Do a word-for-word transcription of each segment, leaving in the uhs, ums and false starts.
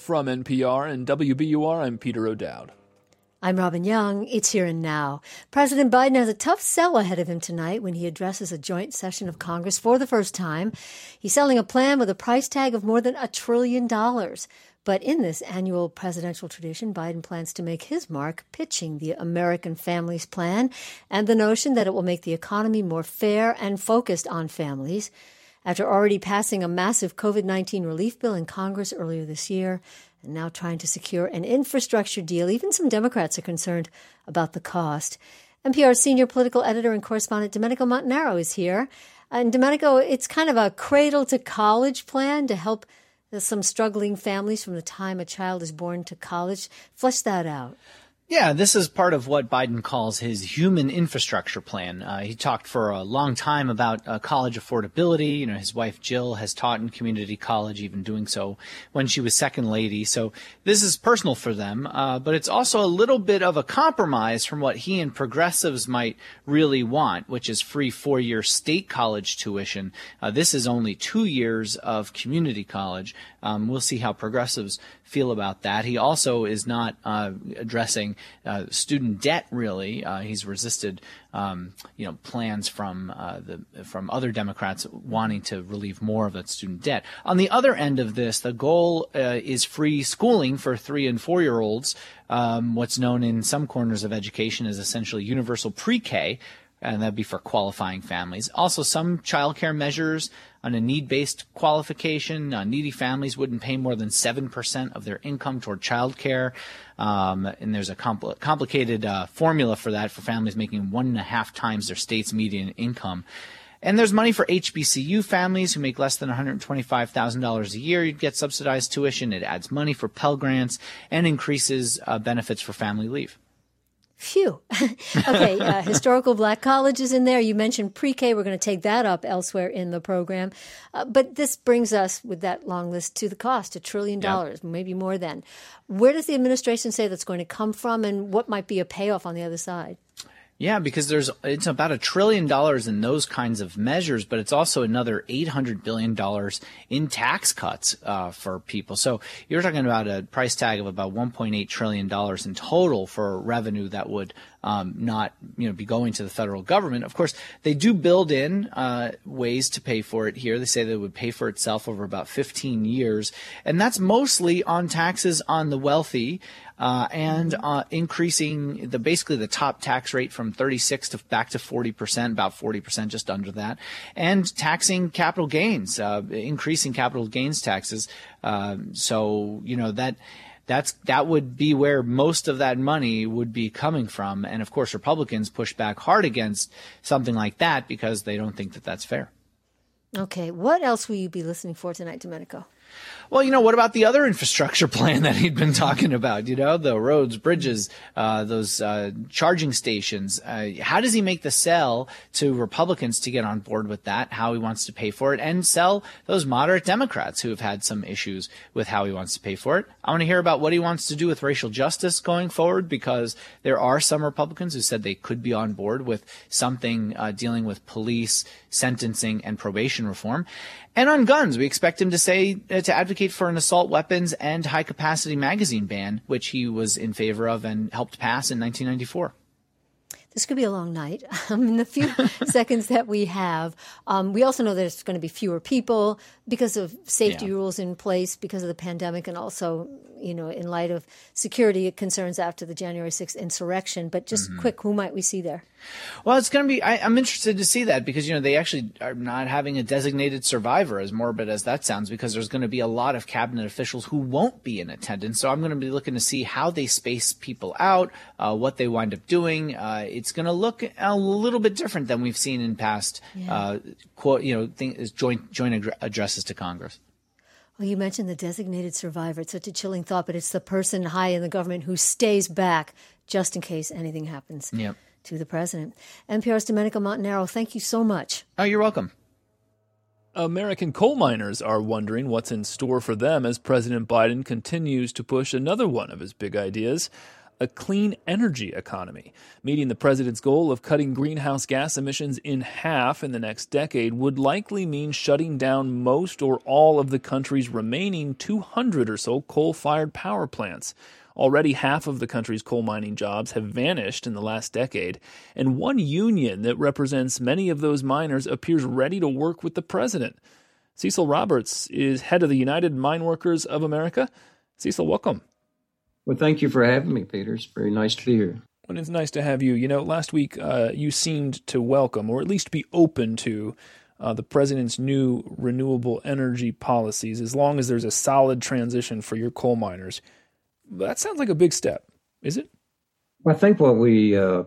From N P R and W B U R, I'm Peter O'Dowd. I'm Robin Young. It's Here and Now. President Biden has a tough sell ahead of him tonight when he addresses a joint session of Congress for the first time. He's selling a plan with a price tag of more than a trillion dollars. But in this annual presidential tradition, Biden plans to make his mark pitching the American Families Plan and the notion that it will make the economy more fair and focused on families. After already passing a massive COVID nineteen relief bill in Congress earlier this year, and now trying to secure an infrastructure deal, even some Democrats are concerned about the cost. N P R's senior political editor and correspondent Domenico Montanaro is here. And Domenico, it's kind of a cradle-to-college plan to help some struggling families from the time a child is born to college. Flesh that out. Yeah, this is part of what Biden calls his human infrastructure plan. Uh, he talked for a long time about uh, college affordability. You know, his wife Jill has taught in community college, even doing so when she was second lady. So this is personal for them, uh, but it's also a little bit of a compromise from what he and progressives might really want, which is free four-year state college tuition. Uh, this is only two years of community college. Um, we'll see how progressives feel about that. He also is not uh, addressing uh, student debt, really. Uh, he's resisted, um, you know, plans from uh, the from other Democrats wanting to relieve more of that student debt. On the other end of this, the goal uh, is free schooling for three and four year olds. Um, what's known in some corners of education as essentially universal pre-K. And that'd be for qualifying families. Also, some child care measures on a need-based qualification. Uh, needy families wouldn't pay more than seven percent of their income toward child care. Um, and there's a compl- complicated uh, formula for that for families making one and a half times their state's median income. And there's money for H B C U families who make less than one hundred twenty-five thousand dollars a year. You'd get subsidized tuition. It adds money for Pell Grants and increases uh, benefits for family leave. Phew. Okay, uh, historical black colleges in there. You mentioned pre-K. We're going to take that up elsewhere in the program. Uh, but this brings us, with that long list, to the cost, a trillion dollars, yep. Maybe more than. Where does the administration say that's going to come from, and what might be a payoff on the other side? Yeah, because there's it's about a trillion dollars in those kinds of measures, but it's also another eight hundred billion dollars in tax cuts uh, for people. So you're talking about a price tag of about one point eight trillion dollars in total for revenue that would um, not, you know, be going to the federal government. Of course, they do build in uh, ways to pay for it here. They say that it would pay for itself over about fifteen years, and that's mostly on taxes on the wealthy. Uh, and uh, increasing the basically the top tax rate from thirty-six to back to forty percent, about forty percent, just under that, and taxing capital gains, uh, increasing capital gains taxes. Uh, so you know that that's that would be where most of that money would be coming from. And of course, Republicans push back hard against something like that because they don't think that that's fair. Okay, what else will you be listening for tonight, Domenico? Well, you know, what about the other infrastructure plan that he'd been talking about? You know, the roads, bridges, uh, those uh, charging stations. Uh, how does he make the sell to Republicans to get on board with that, how he wants to pay for it, and sell those moderate Democrats who have had some issues with how he wants to pay for it? I want to hear about what he wants to do with racial justice going forward, because there are some Republicans who said they could be on board with something uh, dealing with police, sentencing, and probation reform. And on guns, we expect him to say uh, to advocate for an assault weapons and high-capacity magazine ban, which he was in favor of and helped pass in nineteen ninety-four. This could be a long night. Um, in the few seconds that we have, um, we also know there's going to be fewer people because of safety yeah. rules in place because of the pandemic, and also, you know, in light of security concerns after the January sixth insurrection. But just mm-hmm. quick, who might we see there? Well, it's going to be, I, I'm interested to see that because, you know, they actually are not having a designated survivor, as morbid as that sounds, because there's going to be a lot of cabinet officials who won't be in attendance. So I'm going to be looking to see how they space people out, uh, what they wind up doing. Uh, it's going to look a little bit different than we've seen in past, yeah. uh, quote, you know, things, joint, joint addresses to Congress. Well, you mentioned the designated survivor. It's such a chilling thought, but it's the person high in the government who stays back just in case anything happens. Yep. To the president. N P R's Domenico Montanaro, thank you so much. Oh, you're welcome. American coal miners are wondering what's in store for them as President Biden continues to push another one of his big ideas, a clean energy economy. Meeting the president's goal of cutting greenhouse gas emissions in half in the next decade would likely mean shutting down most or all of the country's remaining two hundred or so coal-fired power plants. Already half of the country's coal mining jobs have vanished in the last decade, and one union that represents many of those miners appears ready to work with the president. Cecil Roberts is head of the United Mine Workers of America. Cecil, welcome. Well, thank you for having me, Peter. It's very nice to be here. Well, it's nice to have you. You know, last week uh, you seemed to welcome, or at least be open to, uh, the president's new renewable energy policies, as long as there's a solid transition for your coal miners. That sounds like a big step, is it? Well, I think what we uh,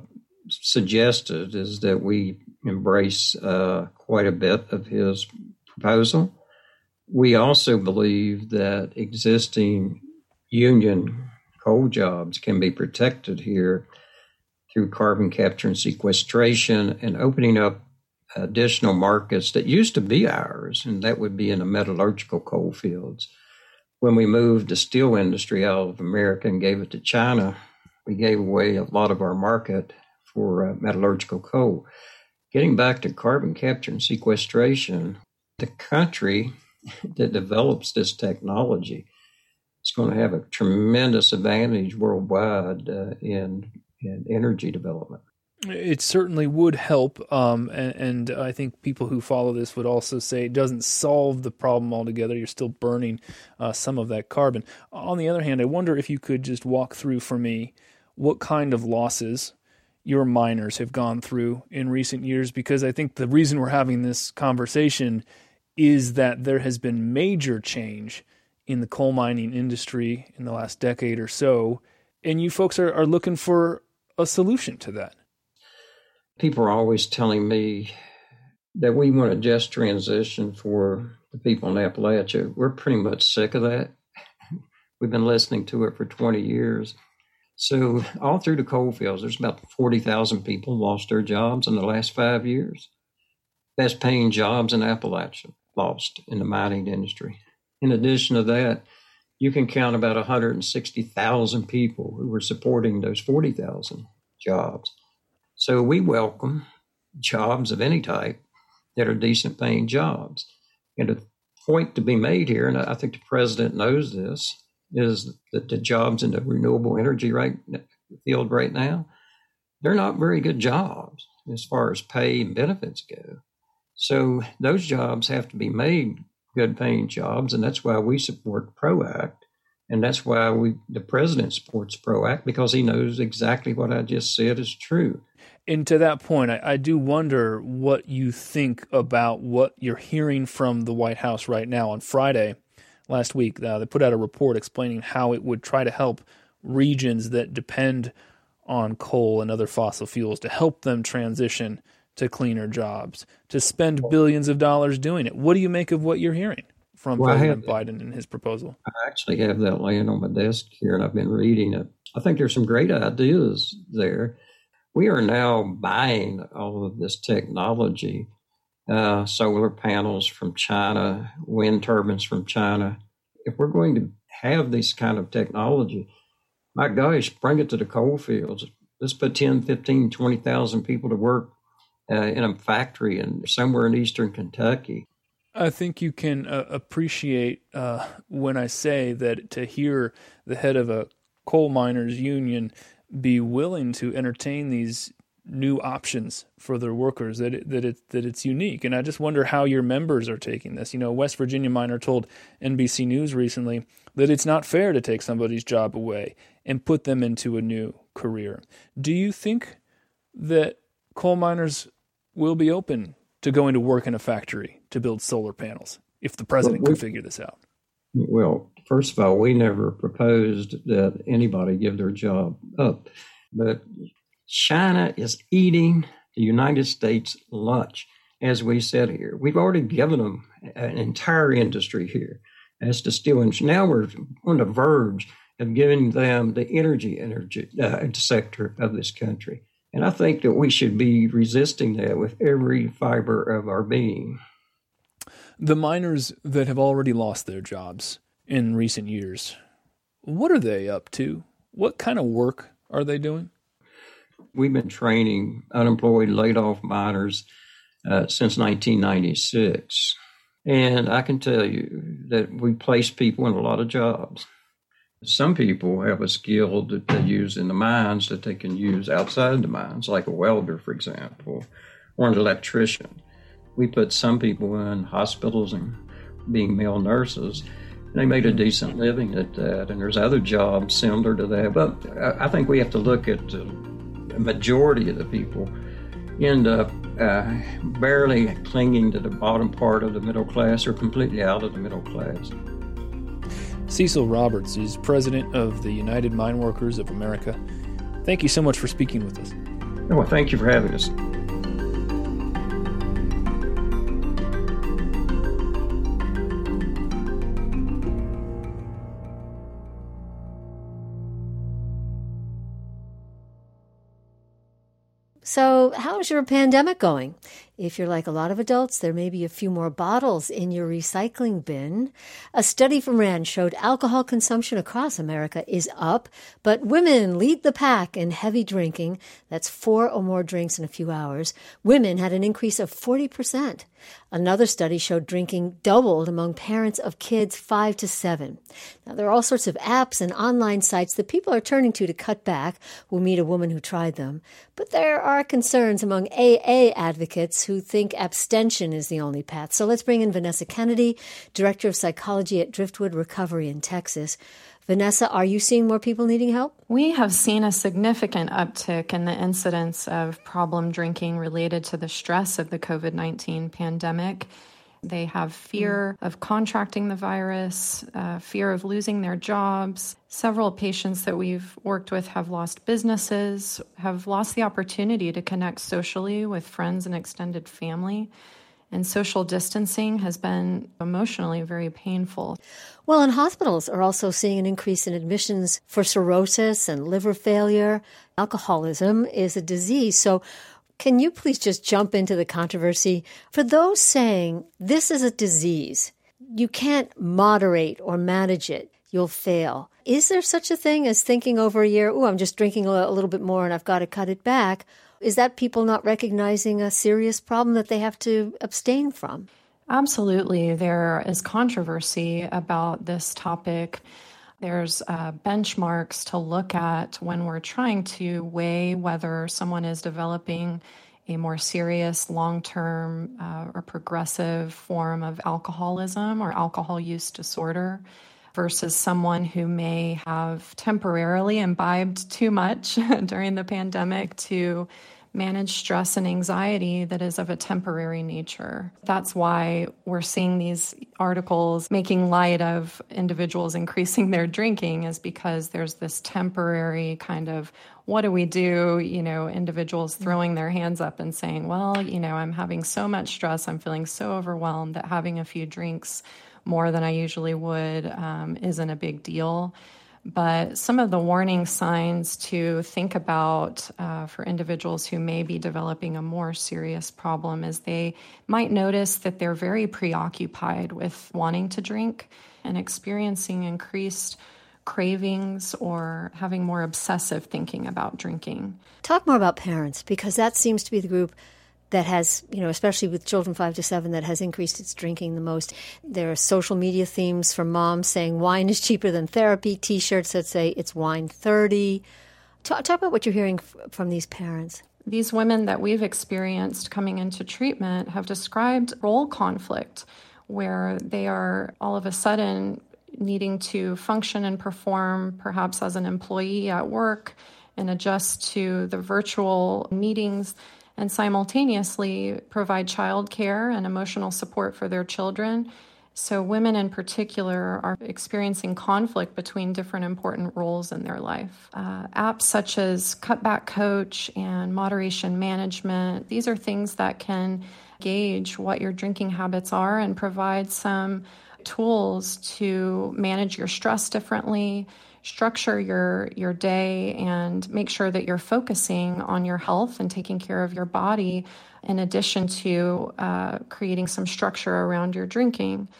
suggested is that we embrace uh, quite a bit of his proposal. We also believe that existing union coal jobs can be protected here through carbon capture and sequestration and opening up additional markets that used to be ours, and that would be in the metallurgical coal fields. When we moved the steel industry out of America and gave it to China, we gave away a lot of our market for uh, metallurgical coal. Getting back to carbon capture and sequestration, the country that develops this technology it's going to have a tremendous advantage worldwide uh, in, in energy development. It certainly would help, um, and, and I think people who follow this would also say it doesn't solve the problem altogether. You're still burning uh, some of that carbon. On the other hand, I wonder if you could just walk through for me what kind of losses your miners have gone through in recent years, because I think the reason we're having this conversation is that there has been major change in the coal mining industry in the last decade or so, and you folks are, are looking for a solution to that. People are always telling me that we want a just transition for the people in Appalachia. We're pretty much sick of that. We've been listening to it for twenty years. So all through the coal fields, there's about forty thousand people lost their jobs in the last five years. Best paying jobs in Appalachia lost in the mining industry. In addition to that, you can count about one hundred sixty thousand people who were supporting those forty thousand jobs. So we welcome jobs of any type that are decent paying jobs. And the point to be made here, and I think the president knows this, is that the jobs in the renewable energy right field right now, they're not very good jobs as far as pay and benefits go. So those jobs have to be made good paying jobs, and that's why we support PROACT. And that's why we the president supports PROACT, because he knows exactly what I just said is true. And to that point, I, I do wonder what you think about what you're hearing from the White House right now. On Friday last week, uh, they put out a report explaining how it would try to help regions that depend on coal and other fossil fuels to help them transition to cleaner jobs, to spend billions of dollars doing it. What do you make of what you're hearing from well, President Biden and his proposal? I actually have that laying on my desk here, and I've been reading it. I think there's some great ideas there. We are now buying all of this technology, uh, solar panels from China, wind turbines from China. If we're going to have this kind of technology, my gosh, bring it to the coal fields. Let's put ten, fifteen, twenty thousand people to work uh, in a factory in somewhere in eastern Kentucky. I think you can uh, appreciate uh, when I say that to hear the head of a coal miners union be willing to entertain these new options for their workers, that it, that it, that it's unique. And I just wonder how your members are taking this. You know, a West Virginia miner told N B C News recently that it's not fair to take somebody's job away and put them into a new career. Do you think that coal miners will be open to going to work in a factory to build solar panels if the president well, we, can figure this out? Well, first of all, we never proposed that anybody give their job up. But China is eating the United States lunch, as we said here. We've already given them an entire industry here as to steel industry. Now we're on the verge of giving them the energy, energy uh, sector of this country. And I think that we should be resisting that with every fiber of our being. The miners that have already lost their jobs in recent years, what are they up to? What kind of work are they doing? We've been training unemployed, laid-off miners uh, since nineteen ninety-six. And I can tell you that we place people in a lot of jobs. Some people have a skill that they use in the mines that they can use outside the mines, like a welder, for example, or an electrician. We put some people in hospitals and being male nurses. They made a decent living at that, and there's other jobs similar to that. But I think we have to look at the majority of the people end up uh, barely clinging to the bottom part of the middle class or completely out of the middle class. Cecil Roberts is president of the United Mine Workers of America. Thank you so much for speaking with us. Well, thank you for having us. So how's your pandemic going? If you're like a lot of adults, there may be a few more bottles in your recycling bin. A study from RAND showed alcohol consumption across America is up, but women lead the pack in heavy drinking. That's four or more drinks in a few hours. Women had an increase of forty percent. Another study showed drinking doubled among parents of kids five to seven. Now, there are all sorts of apps and online sites that people are turning to to cut back. We'll meet a woman who tried them. But there are concerns among A A advocates who think abstention is the only path. So let's bring in Vanessa Kennedy, Director of Psychology at Driftwood Recovery in Texas. Vanessa, are you seeing more people needing help? We have seen a significant uptick in the incidence of problem drinking related to the stress of the covid nineteen pandemic. They have fear of contracting the virus, uh, fear of losing their jobs. Several patients that we've worked with have lost businesses, have lost the opportunity to connect socially with friends and extended family. And social distancing has been emotionally very painful. Well, and hospitals are also seeing an increase in admissions for cirrhosis and liver failure. Alcoholism is a disease. So can you please just jump into the controversy? For those saying this is a disease, you can't moderate or manage it, you'll fail. Is there such a thing as thinking over a year, oh, I'm just drinking a little bit more and I've got to cut it back? Is that people not recognizing a serious problem that they have to abstain from? Absolutely. There is controversy about this topic. There's uh, benchmarks to look at when we're trying to weigh whether someone is developing a more serious, long-term uh, or progressive form of alcoholism or alcohol use disorder versus someone who may have temporarily imbibed too much during the pandemic to manage stress and anxiety that is of a temporary nature. That's why we're seeing these articles making light of individuals increasing their drinking, is because there's this temporary kind of, what do we do? You know, individuals throwing their hands up and saying, well, you know, I'm having so much stress, I'm feeling so overwhelmed that having a few drinks more than I usually would um, isn't a big deal. But some of the warning signs to think about uh, for individuals who may be developing a more serious problem is they might notice that they're very preoccupied with wanting to drink and experiencing increased cravings or having more obsessive thinking about drinking. Talk more about parents, because that seems to be the group that has, you know, especially with children five to seven, that has increased its drinking the most. There are social media themes from moms saying wine is cheaper than therapy, T-shirts that say it's wine thirty. Talk, talk about what you're hearing f- from these parents. These women that we've experienced coming into treatment have described role conflict, where they are all of a sudden needing to function and perform perhaps as an employee at work and adjust to the virtual meetings, and simultaneously provide childcare and emotional support for their children. So women in particular are experiencing conflict between different important roles in their life. Uh, apps such as Cutback Coach and Moderation Management, these are things that can gauge what your drinking habits are and provide some tools to manage your stress differently, structure your your day, and make sure that you're focusing on your health and taking care of your body in addition to uh, creating some structure around your drinking.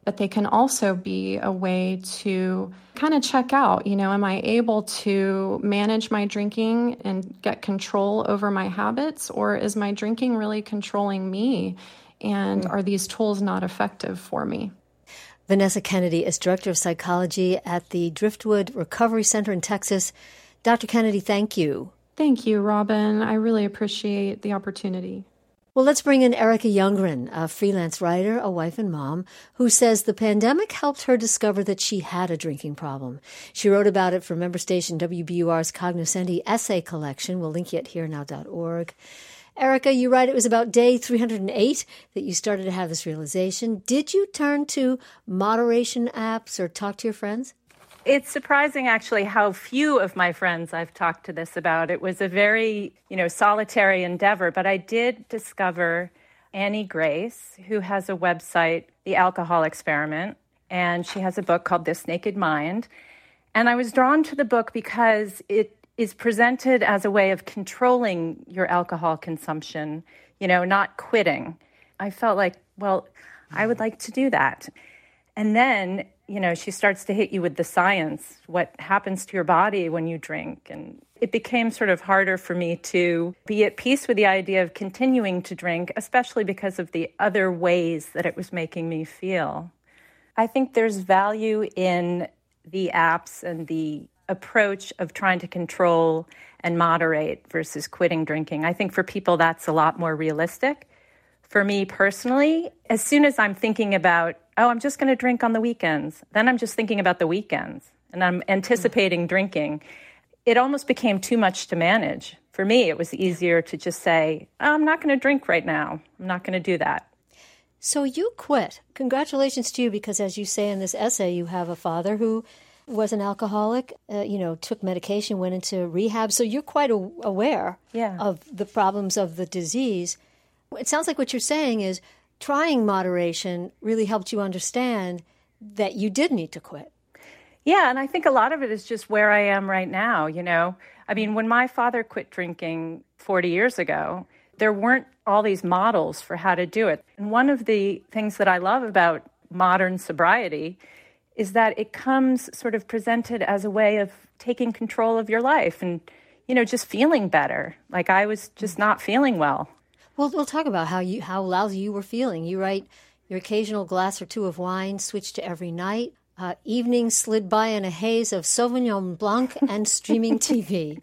but they can also be a way to kind of check out, you know, am I able to manage my drinking and get control over my habits, or is my drinking really controlling me? And mm. are these tools not effective for me? Vanessa Kennedy is Director of Psychology at the Driftwood Recovery Center in Texas. Doctor Kennedy, thank you. Thank you, Robin. I really appreciate the opportunity. Well, let's bring in Erica Youngren, a freelance writer, a wife and mom, who says the pandemic helped her discover that she had a drinking problem. She wrote about it for member station W B U R's Cognoscenti essay collection. We'll link you at here now dot org. Erica, you write it was about day three hundred eight that you started to have this realization. Did you turn to moderation apps or talk to your friends? It's surprising, actually, how few of my friends I've talked to this about. It was a very, you know, solitary endeavor, but I did discover Annie Grace, who has a website, The Alcohol Experiment, and she has a book called This Naked Mind. And I was drawn to the book because it is presented as a way of controlling your alcohol consumption, you know, not quitting. I felt like, well, I would like to do that. And then, you know, she starts to hit you with the science, what happens to your body when you drink. And it became sort of harder for me to be at peace with the idea of continuing to drink, especially because of the other ways that it was making me feel. I think there's value in the apps and the approach of trying to control and moderate versus quitting drinking. I think for people that's a lot more realistic. For me personally, as soon as I'm thinking about, oh, I'm just going to drink on the weekends, then I'm just thinking about the weekends and I'm anticipating mm-hmm. drinking, it almost became too much to manage. For me, it was easier to just say, oh, I'm not going to drink right now. I'm not going to do that. So you quit. Congratulations to you, because as you say in this essay, you have a father who was an alcoholic, uh, you know, took medication, went into rehab. So you're quite a- aware yeah. of the problems of the disease. It sounds like what you're saying is trying moderation really helped you understand that you did need to quit. Yeah, and I think a lot of it is just where I am right now, you know. I mean, when my father quit drinking forty years ago, there weren't all these models for how to do it. And one of the things that I love about modern sobriety is that it comes sort of presented as a way of taking control of your life and, you know, just feeling better. Like I was just not feeling well. Well, we'll talk about how you how lousy you were feeling. You write, your occasional glass or two of wine switched to every night. Uh, evenings slid by in a haze of Sauvignon Blanc and streaming T V.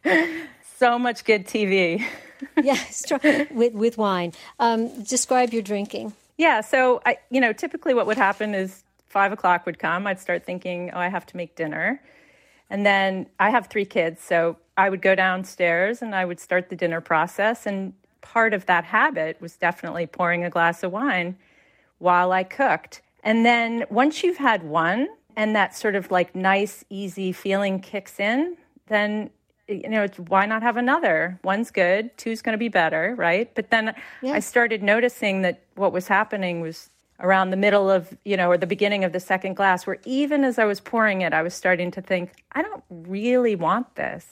So much good T V. Yes, with with wine. Um, describe your drinking. Yeah, so I, you know, typically what would happen is five o'clock would come. I'd start thinking, oh, I have to make dinner. And then I have three kids, so I would go downstairs and I would start the dinner process. And part of that habit was definitely pouring a glass of wine while I cooked. And then once you've had one and that sort of like nice, easy feeling kicks in, then, you know, it's, why not have another? One's good, two's going to be better, right? But then yeah. I started noticing that what was happening was around the middle of, you know, or the beginning of the second glass, where even as I was pouring it, I was starting to think, I don't really want this.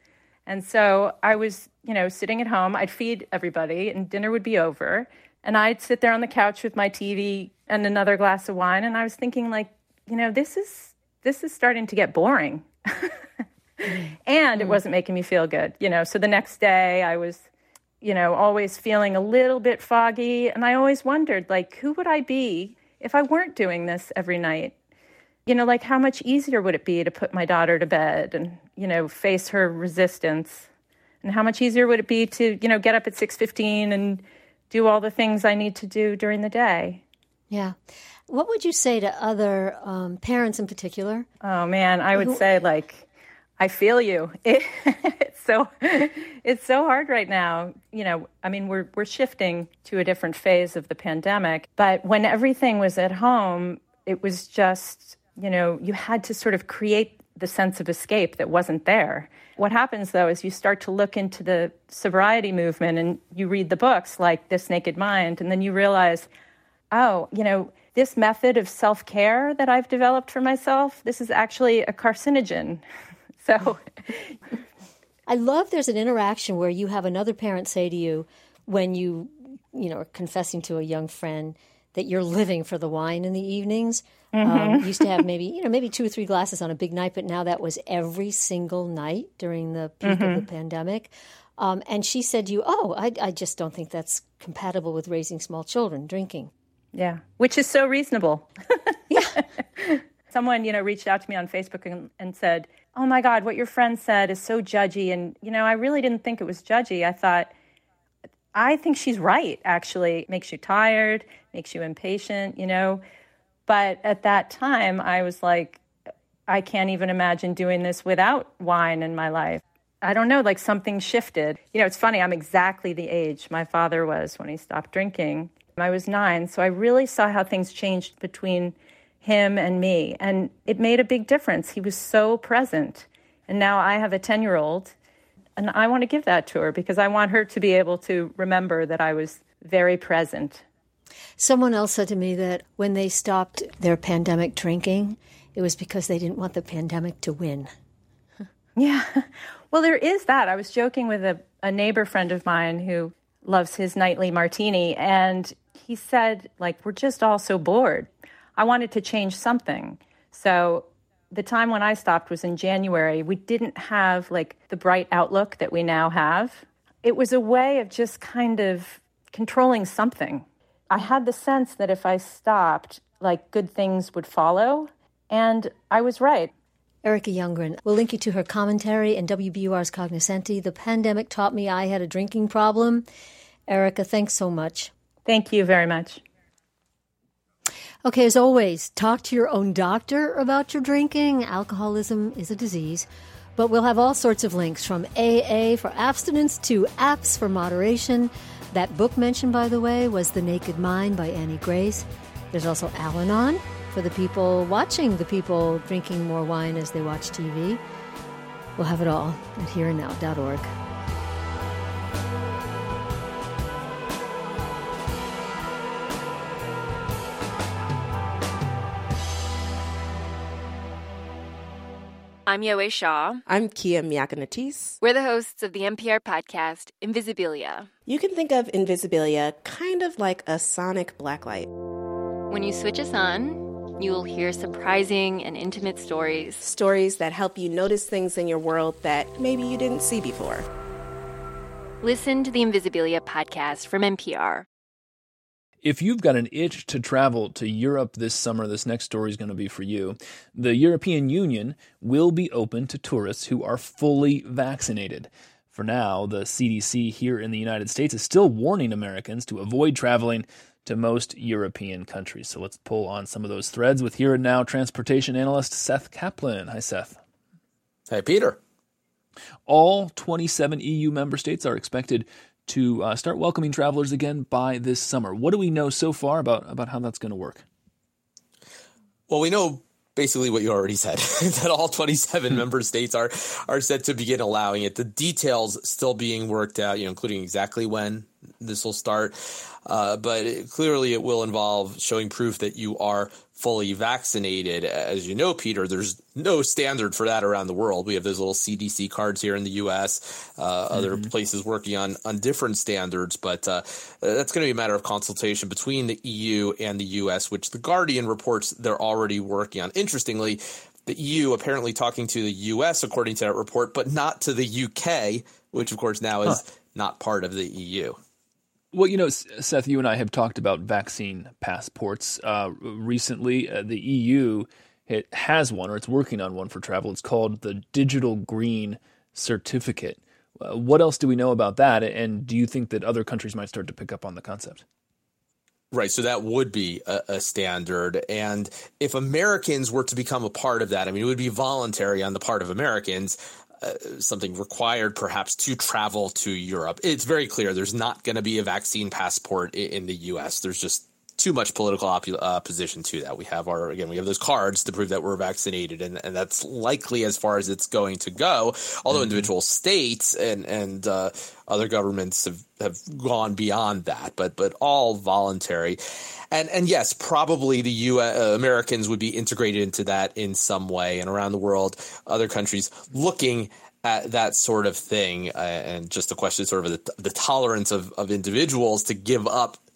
And so I was, you know, sitting at home, I'd feed everybody and dinner would be over. And I'd sit there on the couch with my T V and another glass of wine. And I was thinking like, you know, this is, this is starting to get boring. And it wasn't making me feel good, you know. So the next day I was, you know, always feeling a little bit foggy. And I always wondered, like, who would I be if I weren't doing this every night? You know, like, how much easier would it be to put my daughter to bed and, you know, face her resistance? And how much easier would it be to, you know, get up at six fifteen and do all the things I need to do during the day? Yeah. What would you say to other um, parents in particular? Oh, man, I would say, like, I feel you. It, it's so it's so hard right now. You know, I mean, we're we're shifting to a different phase of the pandemic. But when everything was at home, it was just, you know, you had to sort of create the sense of escape that wasn't there. What happens, though, is you start to look into the sobriety movement and you read the books like This Naked Mind, and then you realize, oh, you know, this method of self-care that I've developed for myself, this is actually a carcinogen. So I love there's an interaction where you have another parent say to you when you, you know, are confessing to a young friend that you're living for the wine in the evenings. Mm-hmm. Um, used to have maybe, you know, maybe two or three glasses on a big night, but now that was every single night during the peak mm-hmm. of the pandemic. Um, and she said to you, oh, I, I just don't think that's compatible with raising small children, drinking. Yeah, which is so reasonable. Yeah. Someone, you know, reached out to me on Facebook and, and said, oh, my God, what your friend said is so judgy. And, you know, I really didn't think it was judgy. I thought, I think she's right, actually. It makes you tired, makes you impatient, you know. But at that time, I was like, I can't even imagine doing this without wine in my life. I don't know, like something shifted. You know, it's funny, I'm exactly the age my father was when he stopped drinking. I was nine, so I really saw how things changed between him and me. And it made a big difference. He was so present. And now I have a ten-year-old, and I want to give that to her because I want her to be able to remember that I was very present. Someone else said to me that when they stopped their pandemic drinking, it was because they didn't want the pandemic to win. Yeah. Well, there is that. I was joking with a, a neighbor friend of mine who loves his nightly martini, and he said, like, we're just all so bored. I wanted to change something. So the time when I stopped was in January. We didn't have, like, the bright outlook that we now have. It was a way of just kind of controlling something. I had the sense that if I stopped, like, good things would follow, and I was right. Erica Youngren. We'll link you to her commentary in W B U R's Cognoscenti. The pandemic taught me I had a drinking problem. Erica, thanks so much. Thank you very much. Okay, as always, talk to your own doctor about your drinking. Alcoholism is a disease. But we'll have all sorts of links from A A for abstinence to apps for moderation. That book mentioned, by the way, was The Naked Mind by Annie Grace. There's also Al-Anon for the people watching the people drinking more wine as they watch T V. We'll have it all at here and now dot org. I'm Yowei Shaw. I'm Kia Miakanatis. We're the hosts of the N P R podcast, Invisibilia. You can think of Invisibilia kind of like a sonic blacklight. When you switch us on, you will hear surprising and intimate stories. Stories that help you notice things in your world that maybe you didn't see before. Listen to the Invisibilia podcast from N P R. If you've got an itch to travel to Europe this summer, this next story is going to be for you. The European Union will be open to tourists who are fully vaccinated. For now, the C D C here in the United States is still warning Americans to avoid traveling to most European countries. So let's pull on some of those threads with Here and Now transportation analyst Seth Kaplan. Hi, Seth. Hey, Peter. All twenty-seven E U member states are expected to uh, start welcoming travelers again by this summer. What do we know so far about, about how that's going to work? Well, we know basically what you already said, that all twenty-seven member states are are set to begin allowing it. The details still being worked out, you know, including exactly when this will start. Uh, but it, clearly it will involve showing proof that you are fully vaccinated. As you know, Peter, there's no standard for that around the world. We have those little C D C cards here in the U S, uh, mm-hmm. other places working on, on different standards. But uh, that's going to be a matter of consultation between the E U and the U S, which The Guardian reports they're already working on. Interestingly, the E U apparently talking to the U S, according to that report, but not to the U K, which, of course, now is huh. not part of the E U. Well, you know, Seth, you and I have talked about vaccine passports. Uh, recently, uh, the E U it has one, or it's working on one for travel. It's called the Digital Green Certificate. Uh, what else do we know about that? And do you think that other countries might start to pick up on the concept? Right. So that would be a, a standard. And if Americans were to become a part of that, I mean, it would be voluntary on the part of Americans. Uh, something required perhaps to travel to Europe. It's very clear there's not going to be a vaccine passport in, in the U S. There's just too much political op- opposition to that. We have our, again, we have those cards to prove that we're vaccinated, and, and that's likely as far as it's going to go. Although mm-hmm. individual states and, and uh, other governments have, have gone beyond that, but but all voluntary. And and yes, probably the U S, uh, Americans would be integrated into that in some way, and around the world, other countries looking at that sort of thing. Uh, and just the question is sort of the, the tolerance of, of individuals to give up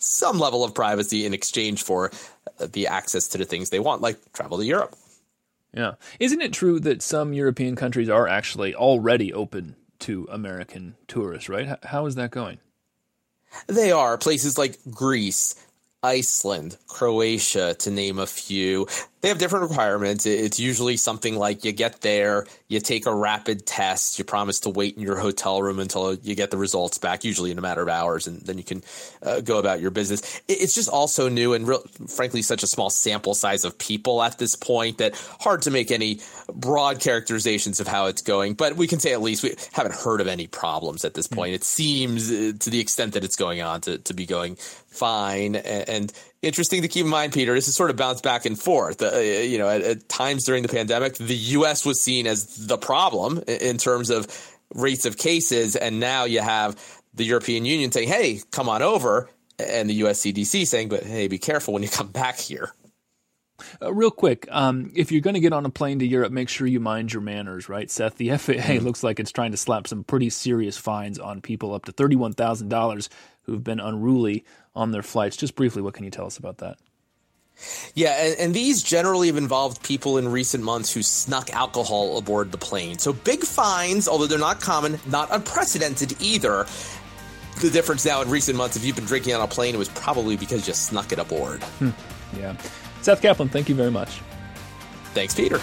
some level of privacy in exchange for the access to the things they want, like travel to Europe. Yeah. Isn't it true that some European countries are actually already open to American tourists, right? How is that going? They are. Places like Greece, Iceland, Croatia, to name a few. They have different requirements. It's usually something like you get there, you take a rapid test, you promise to wait in your hotel room until you get the results back, usually in a matter of hours, and then you can uh, go about your business. It's just also new and real, frankly, such a small sample size of people at this point that hard to make any broad characterizations of how it's going. But we can say at least we haven't heard of any problems at this point. It seems, uh, to the extent that it's going on, to, to be going fine. And, and interesting to keep in mind, Peter, this is sort of bounced back and forth. Uh, you know, at, at times during the pandemic, the U S was seen as the problem in terms of rates of cases. And now you have the European Union saying, hey, come on over. And the U S C D C saying, but hey, be careful when you come back here. Uh, real quick, um, if you're going to get on a plane to Europe, make sure you mind your manners, right, Seth? The F A A mm-hmm. looks like it's trying to slap some pretty serious fines on people up to thirty-one thousand dollars who've been unruly on their flights. Just briefly, what can you tell us about that? Yeah, and, and these generally have involved people in recent months who snuck alcohol aboard the plane. So big fines, although they're not common, not unprecedented either. The difference now in recent months, if you've been drinking on a plane, it was probably because you snuck it aboard. Hmm. Yeah. Seth Kaplan, thank you very much. Thanks, Peter.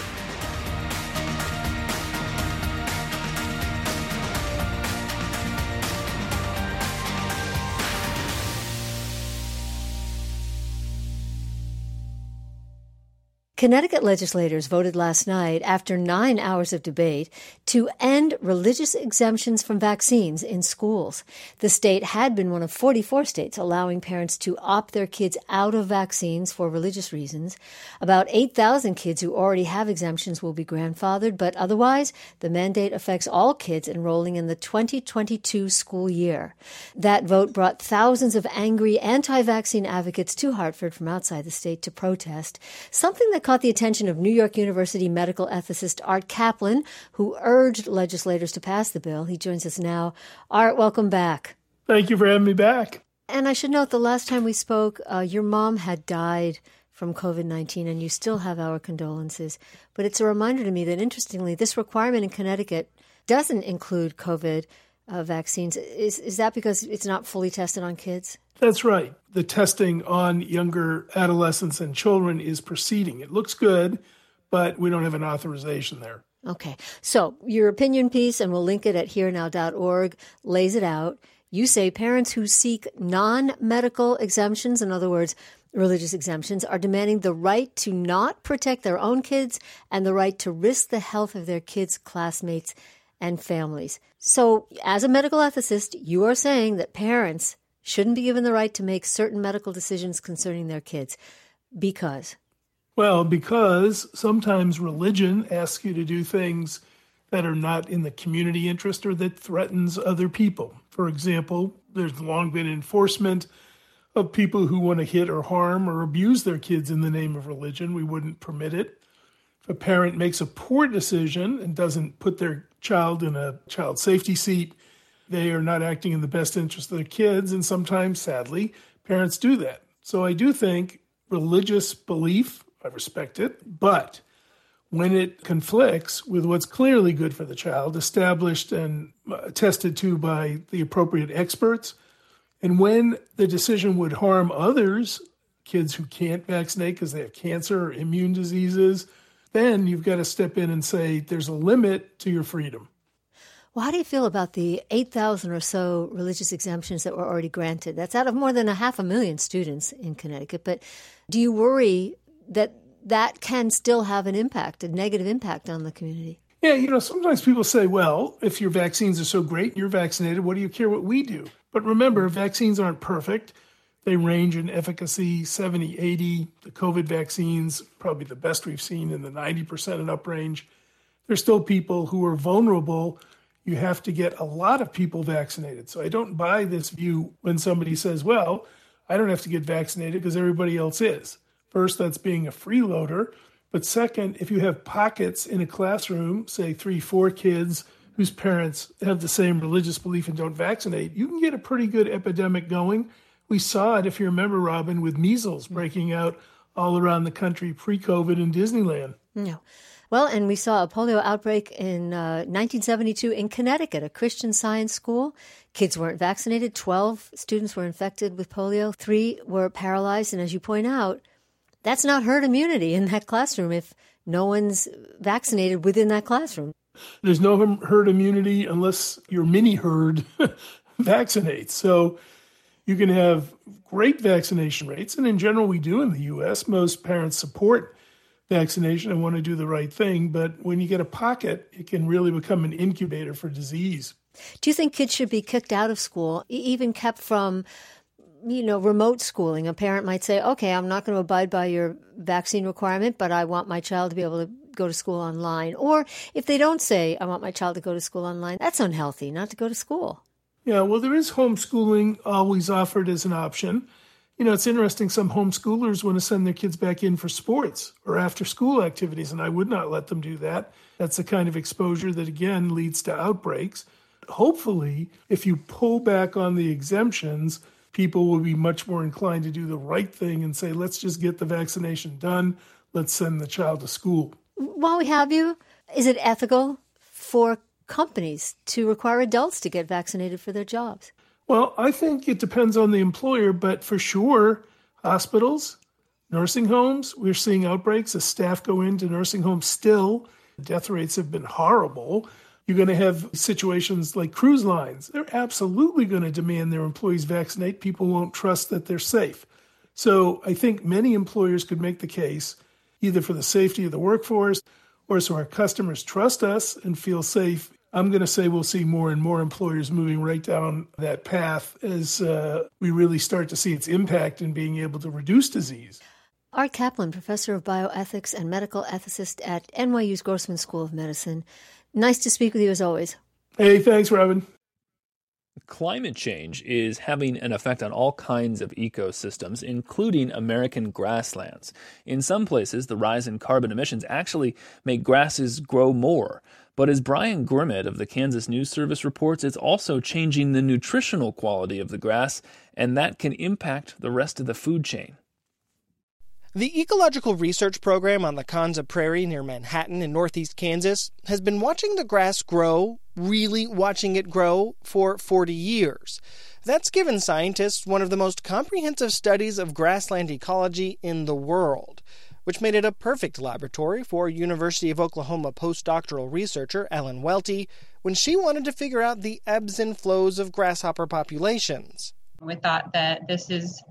Connecticut legislators voted last night, after nine hours of debate, to end religious exemptions from vaccines in schools. The state had been one of forty-four states allowing parents to opt their kids out of vaccines for religious reasons. About eight thousand kids who already have exemptions will be grandfathered, but otherwise, the mandate affects all kids enrolling in the twenty twenty-two school year. That vote brought thousands of angry anti-vaccine advocates to Hartford from outside the state to protest, something that caught the attention of New York University medical ethicist Art Kaplan, who urged legislators to pass the bill. He joins us now. Art, welcome back. Thank you for having me back. And I should note, the last time we spoke, uh, your mom had died from covid nineteen, and you still have our condolences. But it's a reminder to me that, interestingly, this requirement in Connecticut doesn't include COVID uh, vaccines. Is, is that because it's not fully tested on kids? That's right. The testing on younger adolescents and children is proceeding. It looks good, but we don't have an authorization there. Okay. So your opinion piece, and we'll link it at here now dot org, lays it out. You say parents who seek non-medical exemptions, in other words, religious exemptions, are demanding the right to not protect their own kids and the right to risk the health of their kids' classmates and families. So as a medical ethicist, you are saying that parents shouldn't be given the right to make certain medical decisions concerning their kids. Because? Well, because sometimes religion asks you to do things that are not in the community interest or that threatens other people. For example, there's long been enforcement of people who want to hit or harm or abuse their kids in the name of religion. We wouldn't permit it. If a parent makes a poor decision and doesn't put their child in a child safety seat, they are not acting in the best interest of their kids, and sometimes, sadly, parents do that. So I do think religious belief, I respect it, but when it conflicts with what's clearly good for the child, established and attested to by the appropriate experts, and when the decision would harm others, kids who can't vaccinate because they have cancer or immune diseases, then you've got to step in and say there's a limit to your freedom. Well, how do you feel about the eight thousand or so religious exemptions that were already granted? That's out of more than a half a million students in Connecticut. But do you worry that that can still have an impact, a negative impact on the community? Yeah, you know, sometimes people say, well, if your vaccines are so great, you're vaccinated, what do you care what we do? But remember, vaccines aren't perfect. They range in efficacy, seventy, eighty. The COVID vaccines, probably the best we've seen, in the ninety percent and up range. There's still people who are vulnerable. You have to get a lot of people vaccinated. So I don't buy this view when somebody says, well, I don't have to get vaccinated because everybody else is. First, that's being a freeloader. But second, if you have pockets in a classroom, say three, four kids whose parents have the same religious belief and don't vaccinate, you can get a pretty good epidemic going We saw it, if you remember, Robin, with measles breaking out all around the country pre-COVID in Disneyland. No. Well, and we saw a polio outbreak in uh, nineteen seventy-two in Connecticut, a Christian Science school. Kids weren't vaccinated. twelve students were infected with polio. Three were paralyzed. And as you point out, that's not herd immunity in that classroom if no one's vaccinated within that classroom. There's no herd immunity unless your mini herd vaccinates. So you can have great vaccination rates. And in general, we do in the U S. Most parents support vaccination and want to do the right thing. But when you get a pocket, it can really become an incubator for disease. Do you think kids should be kicked out of school, even kept from, you know, remote schooling? A parent might say, okay, I'm not going to abide by your vaccine requirement, but I want my child to be able to go to school online. Or if they don't say, I want my child to go to school online, that's unhealthy, not to go to school. Yeah, well, there is homeschooling always offered as an option. You know, it's interesting. Some homeschoolers want to send their kids back in for sports or after school activities, and I would not let them do that. That's the kind of exposure that, again, leads to outbreaks. Hopefully, if you pull back on the exemptions, people will be much more inclined to do the right thing and say, let's just get the vaccination done. Let's send the child to school. While we have you, is it ethical for companies to require adults to get vaccinated for their jobs? Well, I think it depends on the employer, but for sure, hospitals, nursing homes, we're seeing outbreaks as staff go into nursing homes still. Death rates have been horrible. You're going to have situations like cruise lines. They're absolutely going to demand their employees vaccinate. People won't trust that they're safe. So I think many employers could make the case, either for the safety of the workforce or so our customers trust us and feel safe. I'm going to say we'll see more and more employers moving right down that path as uh, we really start to see its impact in being able to reduce disease. Art Kaplan, professor of bioethics and medical ethicist at N Y U's Grossman School of Medicine. Nice to speak with you as always. Hey, thanks, Robin. Climate change is having an effect on all kinds of ecosystems, including American grasslands. In some places, the rise in carbon emissions actually make grasses grow more. But as Brian Grimmett of the Kansas News Service reports, it's also changing the nutritional quality of the grass, and that can impact the rest of the food chain. The Ecological Research Program on the Konza Prairie near Manhattan in northeast Kansas has been watching the grass grow, really watching it grow, for forty years. That's given scientists one of the most comprehensive studies of grassland ecology in the world, which made it a perfect laboratory for University of Oklahoma postdoctoral researcher Ellen Welty when she wanted to figure out the ebbs and flows of grasshopper populations. We thought that this is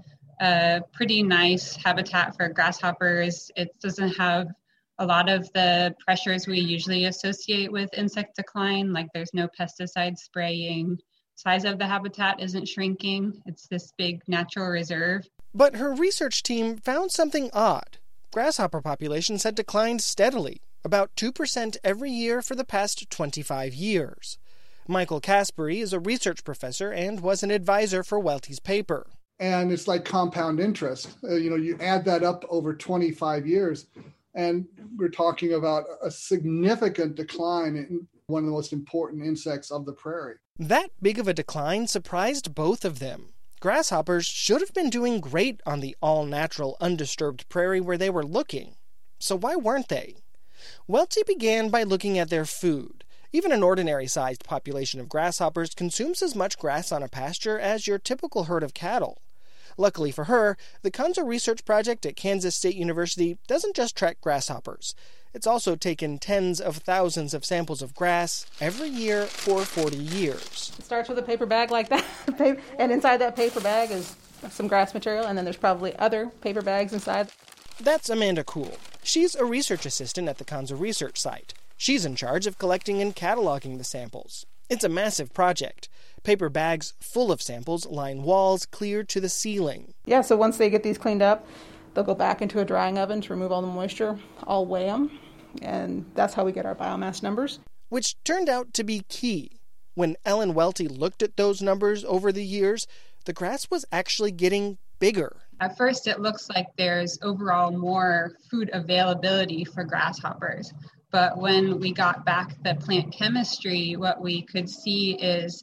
a pretty nice habitat for grasshoppers. It doesn't have a lot of the pressures we usually associate with insect decline, like there's no pesticide spraying. Size of the habitat isn't shrinking. It's this big natural reserve. But her research team found something odd. Grasshopper populations had declined steadily, about two percent every year for the past twenty-five years. Michael Caspary is a research professor and was an advisor for Welty's paper. And it's like compound interest. Uh, you know, you add that up over twenty-five years, and we're talking about a significant decline in one of the most important insects of the prairie. That big of a decline surprised both of them. Grasshoppers should have been doing great on the all-natural, undisturbed prairie where they were looking. So why weren't they? Welty began by looking at their food. Even an ordinary-sized population of grasshoppers consumes as much grass on a pasture as your typical herd of cattle. Luckily for her, the Konza Research Project at Kansas State University doesn't just track grasshoppers. It's also taken tens of thousands of samples of grass every year for forty years. It starts with a paper bag like that, and inside that paper bag is some grass material, and then there's probably other paper bags inside. That's Amanda Kuhl. She's a research assistant at the Konza Research Site. She's in charge of collecting and cataloging the samples. It's a massive project. Paper bags full of samples line walls clear to the ceiling. Yeah, so once they get these cleaned up, they'll go back into a drying oven to remove all the moisture. I'll weigh them, and that's how we get our biomass numbers. Which turned out to be key. When Ellen Welty looked at those numbers over the years, the grass was actually getting bigger. At first, it looks like there's overall more food availability for grasshoppers. But when we got back the plant chemistry, what we could see is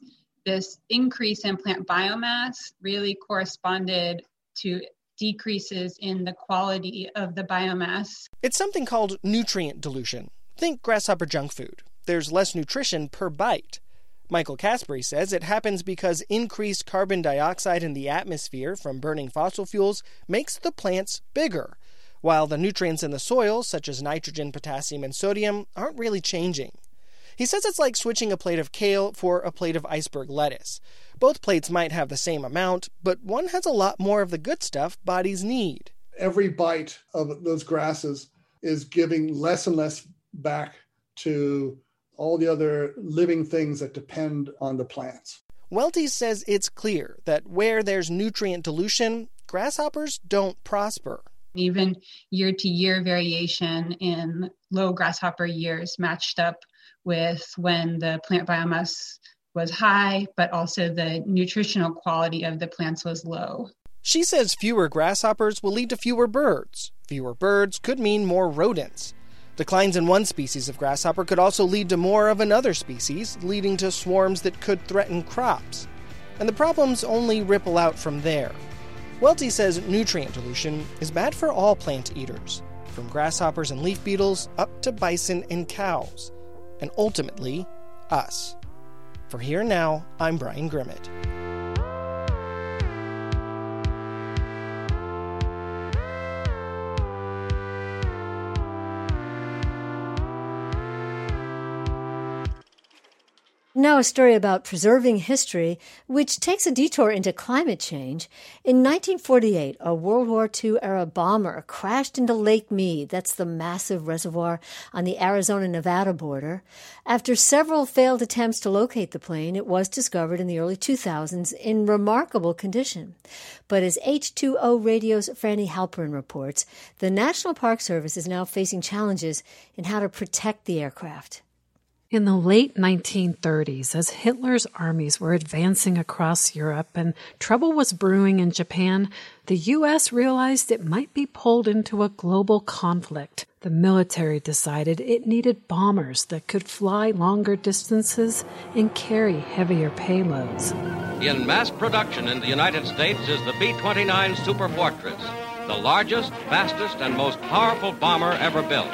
this increase in plant biomass really corresponded to decreases in the quality of the biomass. It's something called nutrient dilution. Think grasshopper junk food. There's less nutrition per bite. Michael Caspary says it happens because increased carbon dioxide in the atmosphere from burning fossil fuels makes the plants bigger, while the nutrients in the soil, such as nitrogen, potassium, and sodium, aren't really changing. He says it's like switching a plate of kale for a plate of iceberg lettuce. Both plates might have the same amount, but one has a lot more of the good stuff bodies need. Every bite of those grasses is giving less and less back to all the other living things that depend on the plants. Welty says it's clear that where there's nutrient dilution, grasshoppers don't prosper. Even year-to-year variation in low grasshopper years matched up with when the plant biomass was high, but also the nutritional quality of the plants was low. She says fewer grasshoppers will lead to fewer birds. Fewer birds could mean more rodents. Declines in one species of grasshopper could also lead to more of another species, leading to swarms that could threaten crops. And the problems only ripple out from there. Welty says nutrient dilution is bad for all plant eaters, from grasshoppers and leaf beetles up to bison and cows, and ultimately, us. For Here and Now, I'm Brian Grimmett. Now a story about preserving history, which takes a detour into climate change. In nineteen forty-eight, a World War Two-era bomber crashed into Lake Mead. That's the massive reservoir on the Arizona-Nevada border. After several failed attempts to locate the plane, it was discovered in the early two thousands in remarkable condition. But as H two O Radio's Franny Halperin reports, the National Park Service is now facing challenges in how to protect the aircraft. In the late nineteen thirties, as Hitler's armies were advancing across Europe and trouble was brewing in Japan, the U S realized it might be pulled into a global conflict. The military decided it needed bombers that could fly longer distances and carry heavier payloads. In mass production in the United States is the B twenty-nine Super Fortress, the largest, fastest, and most powerful bomber ever built.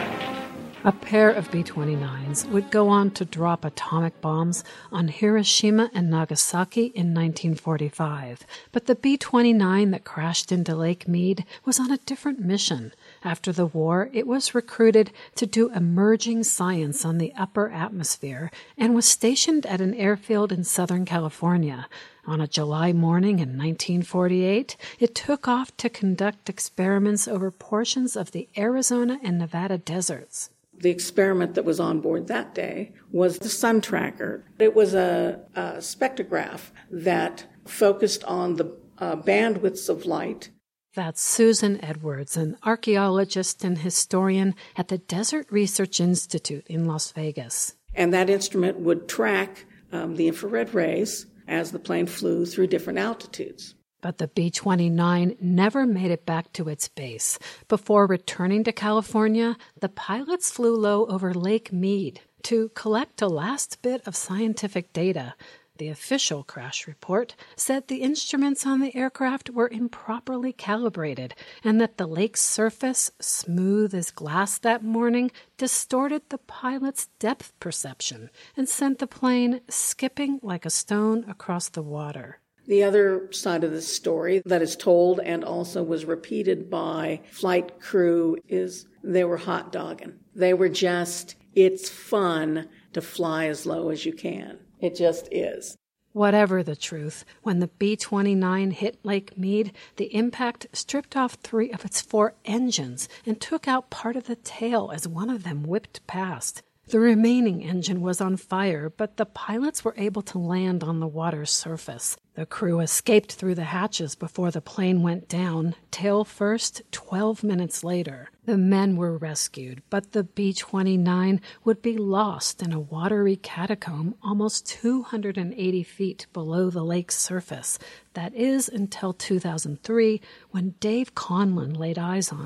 A pair of B twenty-nines would go on to drop atomic bombs on Hiroshima and Nagasaki in nineteen forty-five. But the B twenty-nine that crashed into Lake Mead was on a different mission. After the war, it was recruited to do emerging science on the upper atmosphere and was stationed at an airfield in Southern California. On a July morning in nineteen forty-eight, it took off to conduct experiments over portions of the Arizona and Nevada deserts. The experiment that was on board that day was the Sun Tracker. It was a, a spectrograph that focused on the uh, bandwidths of light. That's Susan Edwards, an archaeologist and historian at the Desert Research Institute in Las Vegas. And that instrument would track um, the infrared rays as the plane flew through different altitudes. But the B twenty-nine never made it back to its base. Before returning to California, the pilots flew low over Lake Mead to collect a last bit of scientific data. The official crash report said the instruments on the aircraft were improperly calibrated and that the lake's surface, smooth as glass that morning, distorted the pilot's depth perception and sent the plane skipping like a stone across the water. The other side of the story that is told and also was repeated by flight crew is they were hot dogging. They were just, it's fun to fly as low as you can. It just is. Whatever the truth, when the B twenty-nine hit Lake Mead, the impact stripped off three of its four engines and took out part of the tail as one of them whipped past. The remaining engine was on fire, but the pilots were able to land on the water's surface. The crew escaped through the hatches before the plane went down, tail first, twelve minutes later. The men were rescued, but the B twenty-nine would be lost in a watery catacomb almost two hundred eighty feet below the lake's surface. That is until two thousand three, when Dave Conlon laid eyes on it.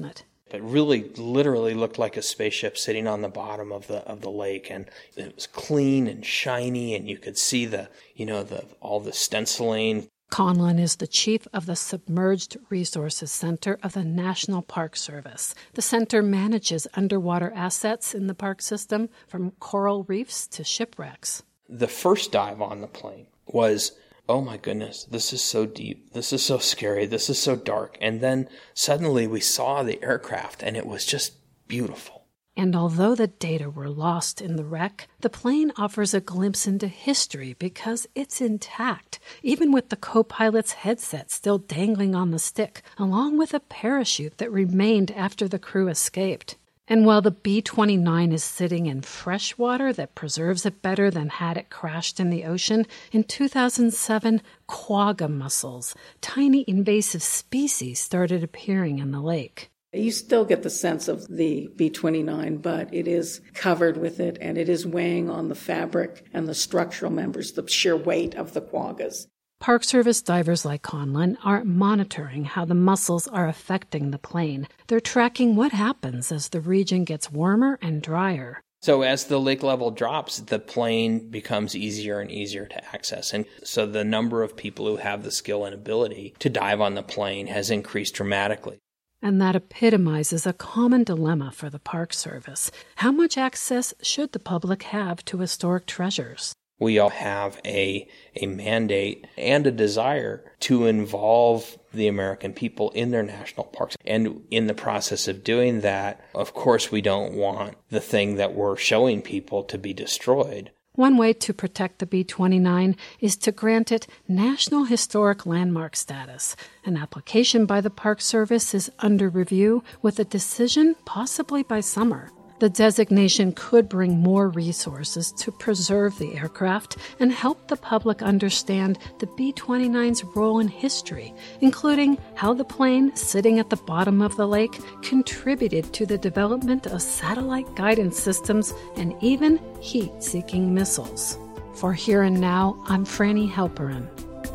It really literally looked like a spaceship sitting on the bottom of the of the lake, and it was clean and shiny, and you could see the, you know, the all the stenciling. Conlon is the chief of the Submerged Resources Center of the National Park Service. The center manages underwater assets in the park system, from coral reefs to shipwrecks. The first dive on the plane was, oh my goodness, this is so deep, this is so scary, this is so dark. And then suddenly we saw the aircraft, and it was just beautiful. And although the data were lost in the wreck, the plane offers a glimpse into history because it's intact, even with the co-pilot's headset still dangling on the stick, along with a parachute that remained after the crew escaped. And while the B twenty-nine is sitting in fresh water that preserves it better than had it crashed in the ocean, in two thousand seven, quagga mussels, tiny invasive species, started appearing in the lake. You still get the sense of the B twenty-nine, but it is covered with it, and it is weighing on the fabric and the structural members, the sheer weight of the quaggas. Park Service divers like Conlon are monitoring how the mussels are affecting the plane. They're tracking what happens as the region gets warmer and drier. So as the lake level drops, the plane becomes easier and easier to access. And so the number of people who have the skill and ability to dive on the plane has increased dramatically. And that epitomizes a common dilemma for the Park Service. How much access should the public have to historic treasures? We all have a a mandate and a desire to involve the American people in their national parks. And in the process of doing that, of course, we don't want the thing that we're showing people to be destroyed. One way to protect the B twenty-nine is to grant it National Historic Landmark status. An application by the Park Service is under review, with a decision possibly by summer. The designation could bring more resources to preserve the aircraft and help the public understand the B twenty-nine's role in history, including how the plane sitting at the bottom of the lake contributed to the development of satellite guidance systems and even heat-seeking missiles. For Here and Now, I'm Franny Halperin.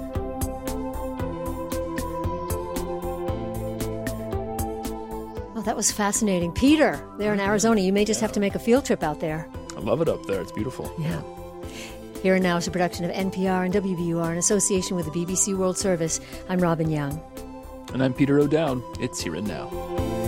Oh, that was fascinating. Peter, there in Arizona, you may just have to make a field trip out there. I love it up there. It's beautiful. Yeah. Here and Now is a production of N P R and W B U R in association with the B B C World Service. I'm Robin Young. And I'm Peter O'Dowd. It's Here and Now.